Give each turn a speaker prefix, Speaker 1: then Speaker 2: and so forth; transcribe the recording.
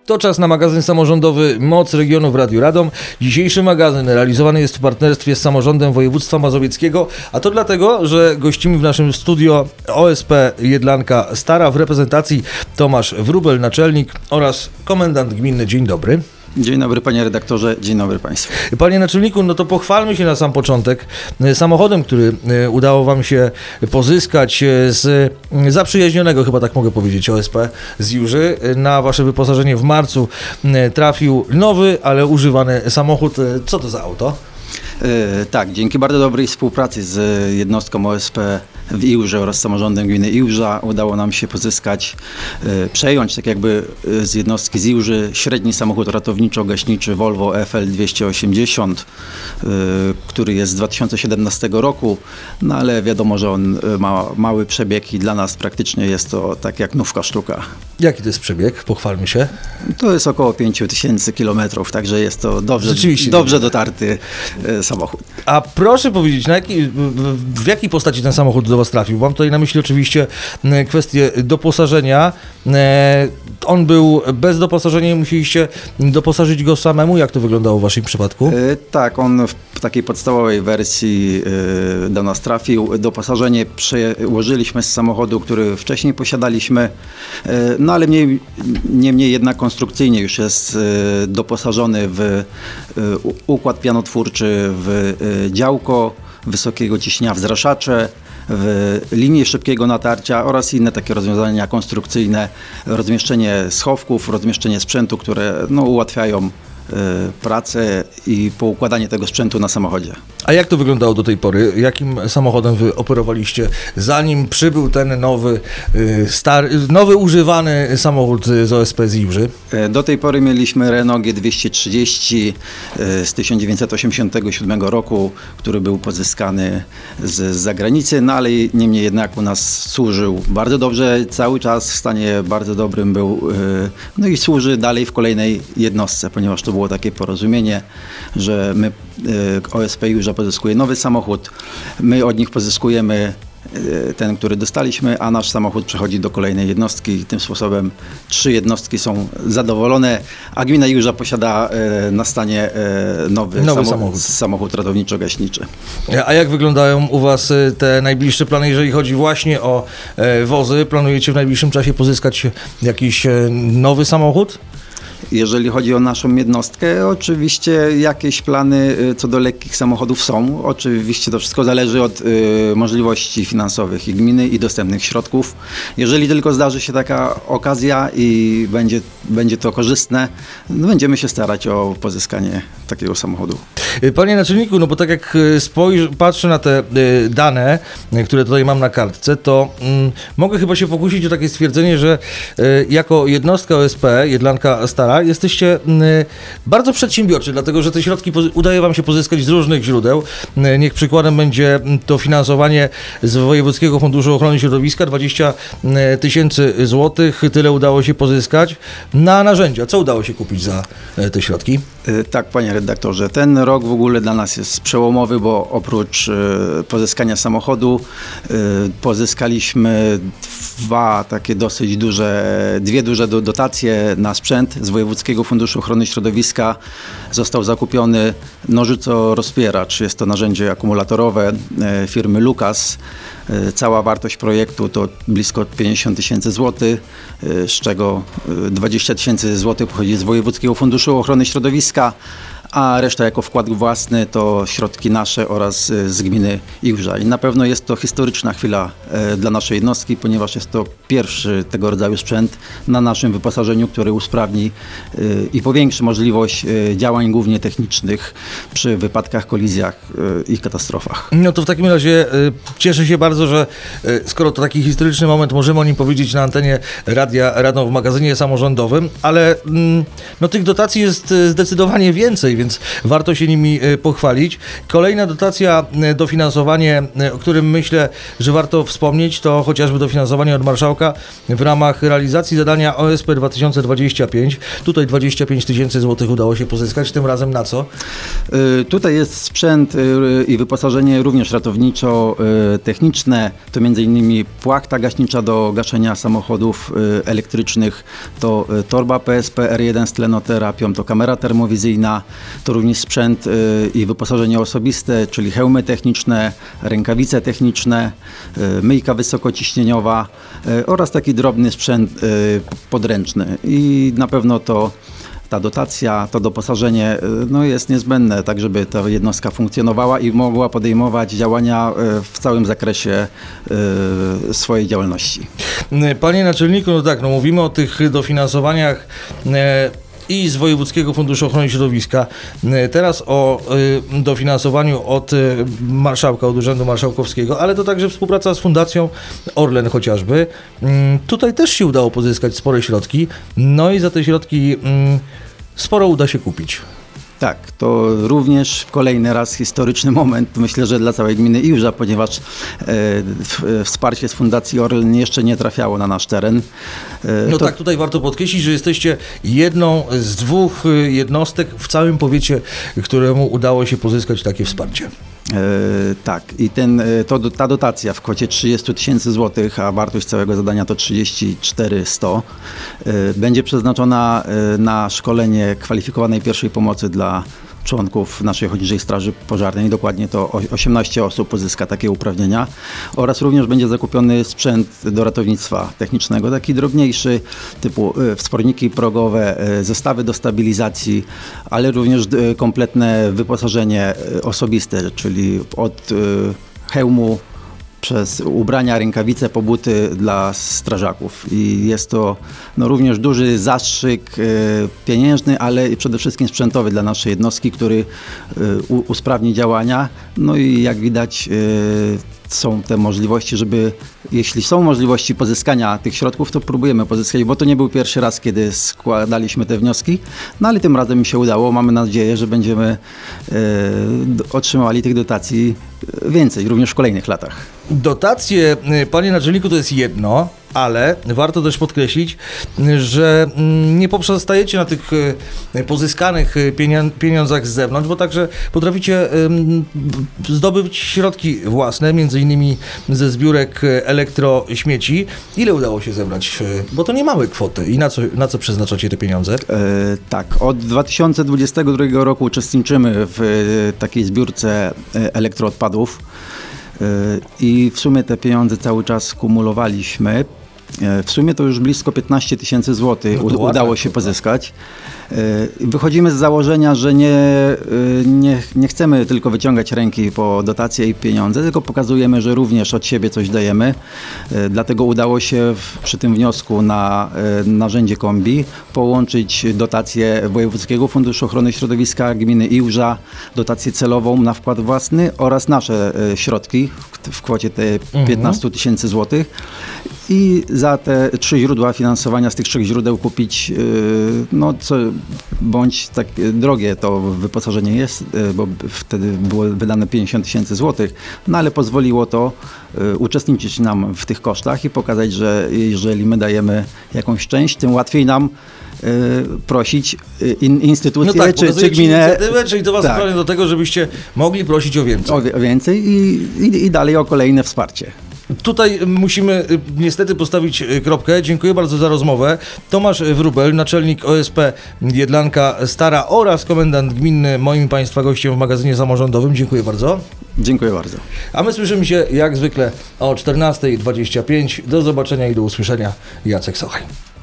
Speaker 1: To czas na magazyn samorządowy Moc Regionu w Radiu Radom. Dzisiejszy magazyn realizowany jest w partnerstwie z Samorządem Województwa Mazowieckiego, a to dlatego, że gościmy w naszym studio OSP Jedlanka Stara w reprezentacji Tomasz Wróbel, naczelnik oraz komendant gminny. Dzień dobry.
Speaker 2: Dzień dobry panie redaktorze, dzień dobry państwu.
Speaker 1: Panie naczelniku, no to pochwalmy się na sam początek samochodem, który udało wam się pozyskać z zaprzyjaźnionego, chyba tak mogę powiedzieć, OSP z Jurzy. Na wasze wyposażenie w marcu trafił nowy, ale używany samochód. Co to za auto?
Speaker 2: Tak, dzięki bardzo dobrej współpracy z jednostką OSP w Iłrze oraz samorządem gminy Iłża udało nam się pozyskać, przejąć tak jakby z jednostki z Iłży średni samochód ratowniczo-gaśniczy Volvo FL 280, który jest z 2017 roku, no ale wiadomo, że on ma mały przebieg i dla nas praktycznie jest to tak jak nówka sztuka.
Speaker 1: Jaki to jest przebieg? Pochwalmy się.
Speaker 2: To jest około 5000 km, także jest to dobrze dotarty samochód.
Speaker 1: A proszę powiedzieć, w jakiej postaci ten samochód do was trafił? Mam tutaj na myśli oczywiście kwestię doposażenia. On był bez doposażenia i musieliście doposażyć go samemu. Jak to wyglądało w waszym przypadku?
Speaker 2: Tak, on w takiej podstawowej wersji do nas trafił. Doposażenie przełożyliśmy z samochodu, który wcześniej posiadaliśmy, no ale niemniej jednak konstrukcyjnie już jest doposażony w układ pianotwórczy, w działko wysokiego ciśnienia, w zraszacze, w linię szybkiego natarcia oraz inne takie rozwiązania konstrukcyjne, rozmieszczenie schowków, rozmieszczenie sprzętu, które ułatwiają pracę i poukładanie tego sprzętu na samochodzie.
Speaker 1: A jak to wyglądało do tej pory? Jakim samochodem wy operowaliście, zanim przybył ten nowy używany samochód z OSP z Iłży?
Speaker 2: Do tej pory mieliśmy Renault G230 z 1987 roku, który był pozyskany z zagranicy, no ale niemniej jednak u nas służył bardzo dobrze, cały czas w stanie bardzo dobrym był, no i służy dalej w kolejnej jednostce, ponieważ to było takie porozumienie, że my, OSP Iłża pozyskuje nowy samochód, my od nich pozyskujemy ten, który dostaliśmy, a nasz samochód przechodzi do kolejnej jednostki i tym sposobem 3 jednostki są zadowolone, a gmina Iłża posiada na stanie nowy samochód ratowniczo-gaśniczy.
Speaker 1: A jak wyglądają u was te najbliższe plany, jeżeli chodzi właśnie o wozy? Planujecie w najbliższym czasie pozyskać jakiś nowy samochód?
Speaker 2: Jeżeli chodzi o naszą jednostkę, oczywiście jakieś plany co do lekkich samochodów są. Oczywiście to wszystko zależy od możliwości finansowych i gminy i dostępnych środków. Jeżeli tylko zdarzy się taka okazja i będzie to korzystne, będziemy się starać o pozyskanie takiego samochodu.
Speaker 1: Panie naczelniku, no bo tak jak patrzę na te dane, które tutaj mam na kartce, to mogę chyba się pokusić o takie stwierdzenie, że jako jednostka OSP, Jedlanka Stara, jesteście bardzo przedsiębiorczy, dlatego że te środki udaje wam się pozyskać z różnych źródeł. Niech przykładem będzie to finansowanie z Wojewódzkiego Funduszu Ochrony Środowiska, 20 000 złotych, tyle udało się pozyskać. Na narzędzia, co udało się kupić za te środki?
Speaker 2: Tak, panie redaktorze, ten rok w ogóle dla nas jest przełomowy, bo oprócz pozyskania samochodu pozyskaliśmy dwie duże dotacje na sprzęt z Wojewódzkiego Funduszu Ochrony Środowiska. Został zakupiony nożyco-rozpieracz, jest to narzędzie akumulatorowe firmy Lukas. Cała wartość projektu to blisko 50 000 złotych, z czego 20 000 złotych pochodzi z Wojewódzkiego Funduszu Ochrony Środowiska, a reszta jako wkład własny to środki nasze oraz z gminy Iłża. I na pewno jest to historyczna chwila dla naszej jednostki, ponieważ jest to pierwszy tego rodzaju sprzęt na naszym wyposażeniu, który usprawni i powiększy możliwość działań głównie technicznych przy wypadkach, kolizjach i katastrofach.
Speaker 1: No to w takim razie cieszę się bardzo, że skoro to taki historyczny moment, możemy o nim powiedzieć na antenie Radia Radom w magazynie samorządowym, ale no tych dotacji jest zdecydowanie więcej, więc warto się nimi pochwalić. Kolejna dotacja, dofinansowanie, o którym myślę, że warto wspomnieć, to chociażby dofinansowanie od marszałka w ramach realizacji zadania OSP 2025. Tutaj 25 tysięcy złotych udało się pozyskać, tym razem na co?
Speaker 2: Tutaj jest sprzęt i wyposażenie również ratowniczo-techniczne, to m.in. płachta gaśnicza do gaszenia samochodów elektrycznych, to torba PSP R1 z tlenoterapią, to kamera termowizyjna, to również sprzęt i wyposażenie osobiste, czyli hełmy techniczne, rękawice techniczne, myjka wysokociśnieniowa oraz taki drobny sprzęt podręczny. I na pewno ta dotacja, to doposażenie jest niezbędne, tak żeby ta jednostka funkcjonowała i mogła podejmować działania w całym zakresie swojej działalności.
Speaker 1: Panie naczelniku, mówimy o tych dofinansowaniach i z Wojewódzkiego Funduszu Ochrony Środowiska. Teraz o dofinansowaniu od marszałka, od Urzędu Marszałkowskiego, ale to także współpraca z Fundacją Orlen chociażby. Tutaj też się udało pozyskać spore środki, no i za te środki sporo uda się kupić.
Speaker 2: Tak, to również kolejny raz historyczny moment, myślę, że dla całej gminy Iłża, ponieważ wsparcie z Fundacji Orlen jeszcze nie trafiało na nasz teren.
Speaker 1: Tutaj warto podkreślić, że jesteście jedną z 2 jednostek w całym powiecie, któremu udało się pozyskać takie wsparcie.
Speaker 2: Tak, i ta dotacja w kwocie 30 tysięcy złotych, a wartość całego zadania to 34 100, będzie przeznaczona na szkolenie kwalifikowanej pierwszej pomocy dla członków naszej Ochotniczej Straży Pożarnej. Dokładnie to 18 osób pozyska takie uprawnienia oraz również będzie zakupiony sprzęt do ratownictwa technicznego, taki drobniejszy, typu wsporniki progowe, zestawy do stabilizacji, ale również kompletne wyposażenie osobiste, czyli od hełmu przez ubrania, rękawice, po buty dla strażaków. I jest to również duży zastrzyk pieniężny, ale przede wszystkim sprzętowy dla naszej jednostki, który usprawni działania. No i jak widać są te możliwości, jeśli są możliwości pozyskania tych środków, to próbujemy pozyskać, bo to nie był pierwszy raz, kiedy składaliśmy te wnioski, no ale tym razem mi się udało. Mamy nadzieję, że będziemy otrzymali tych dotacji więcej, również w kolejnych latach. Dotacje,
Speaker 1: panie naczelniku, to jest jedno, ale warto też podkreślić, że nie poprzestajecie na tych pozyskanych pieniądzach z zewnątrz, bo także potraficie zdobyć środki własne, między innymi ze zbiórek elektrośmieci. Ile udało się zebrać? Bo to nie małe kwoty. I na co przeznaczacie te pieniądze?
Speaker 2: Tak, od 2022 roku uczestniczymy w takiej zbiórce elektroodpadów. I w sumie te pieniądze cały czas kumulowaliśmy. W sumie to już blisko 15 tysięcy złotych udało się pozyskać. Wychodzimy z założenia, że nie chcemy tylko wyciągać ręki po dotacje i pieniądze, tylko pokazujemy, że również od siebie coś dajemy. Dlatego udało się przy tym wniosku na narzędzie kombi połączyć dotację Wojewódzkiego Funduszu Ochrony Środowiska Gminy Iłża, dotację celową na wkład własny oraz nasze środki w kwocie te 15 tysięcy złotych. I za te 3 źródła finansowania, z tych 3 źródeł kupić, bądź tak drogie to wyposażenie jest, bo wtedy było wydane 50 tysięcy złotych, no ale pozwoliło to uczestniczyć nam w tych kosztach i pokazać, że jeżeli my dajemy jakąś część, tym łatwiej nam prosić instytucje czy gminę.
Speaker 1: Czyli to was skłania do tego, żebyście mogli prosić o więcej.
Speaker 2: O więcej i dalej o kolejne wsparcie.
Speaker 1: Tutaj musimy niestety postawić kropkę. Dziękuję bardzo za rozmowę. Tomasz Wróbel, naczelnik OSP Jedlanka Stara oraz komendant gminny, moim Państwa gościem w magazynie samorządowym. Dziękuję bardzo.
Speaker 2: Dziękuję bardzo.
Speaker 1: A my słyszymy się jak zwykle o 14:25. Do zobaczenia i do usłyszenia. Jacek Sochaj.